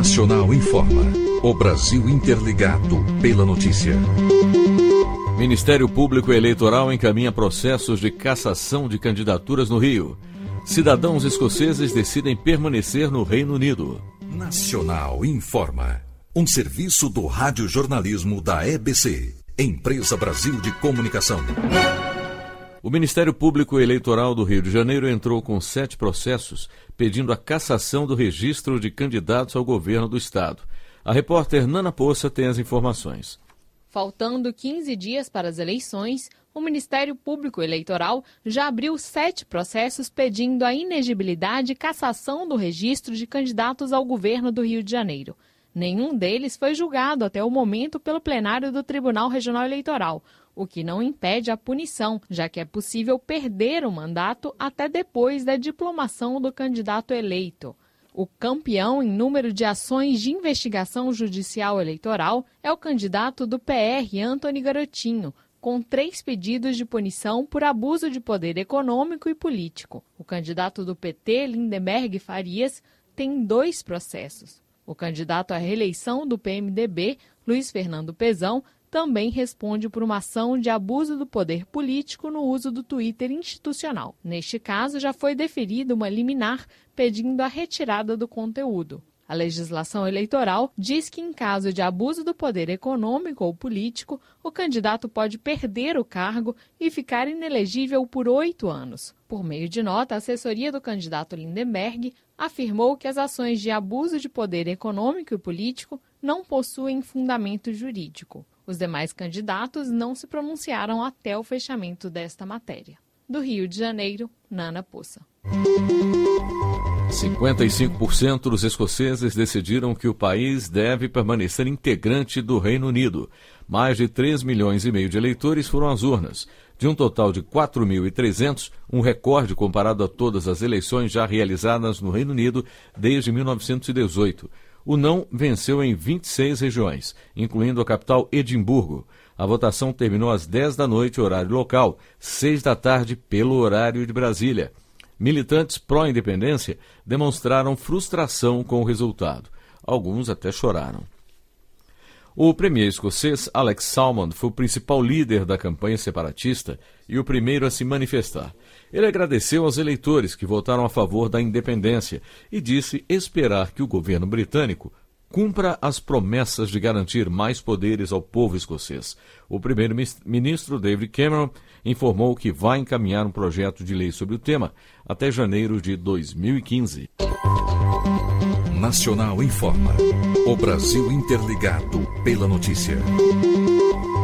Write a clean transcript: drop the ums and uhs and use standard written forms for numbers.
Nacional informa. O Brasil interligado pela notícia. Ministério Público Eleitoral encaminha processos de cassação de candidaturas no Rio. Cidadãos escoceses decidem permanecer no Reino Unido. Nacional informa. Um serviço do radiojornalismo da EBC, Empresa Brasil de Comunicação. O Ministério Público Eleitoral do Rio de Janeiro entrou com 7 processos pedindo a cassação do registro de candidatos ao governo do estado. A repórter Nana Poça tem as informações. Faltando 15 dias para as eleições, o Ministério Público Eleitoral já abriu 7 processos pedindo a inexigibilidade e cassação do registro de candidatos ao governo do Rio de Janeiro. Nenhum deles foi julgado até o momento pelo plenário do Tribunal Regional Eleitoral, o que não impede a punição, já que é possível perder o mandato até depois da diplomação do candidato eleito. O campeão em número de ações de investigação judicial eleitoral é o candidato do PR, Antony Garotinho, com 3 pedidos de punição por abuso de poder econômico e político. O candidato do PT, Lindenberg Farias, tem 2 processos. O candidato à reeleição do PMDB, Luiz Fernando Pezão, também responde por uma ação de abuso do poder político no uso do Twitter institucional. Neste caso, já foi deferida uma liminar pedindo a retirada do conteúdo. A legislação eleitoral diz que, em caso de abuso do poder econômico ou político, o candidato pode perder o cargo e ficar inelegível por 8 anos. Por meio de nota, a assessoria do candidato Lindenberg afirmou que as ações de abuso de poder econômico e político não possuem fundamento jurídico. Os demais candidatos não se pronunciaram até o fechamento desta matéria. Do Rio de Janeiro, Nana Poça. 55% dos escoceses decidiram que o país deve permanecer integrante do Reino Unido. Mais de 3,5 milhões de eleitores foram às urnas. De um total de 4.300, um recorde comparado a todas as eleições já realizadas no Reino Unido desde 1918. O não venceu em 26 regiões, incluindo a capital Edimburgo. A votação terminou às 10 da noite, horário local, 6 da tarde, pelo horário de Brasília. Militantes pró-independência demonstraram frustração com o resultado. Alguns até choraram. O premier escocês Alex Salmond foi o principal líder da campanha separatista e o primeiro a se manifestar. Ele agradeceu aos eleitores que votaram a favor da independência e disse esperar que o governo britânico cumpra as promessas de garantir mais poderes ao povo escocês. O primeiro-ministro David Cameron informou que vai encaminhar um projeto de lei sobre o tema até janeiro de 2015. Nacional informa. O Brasil interligado pela notícia.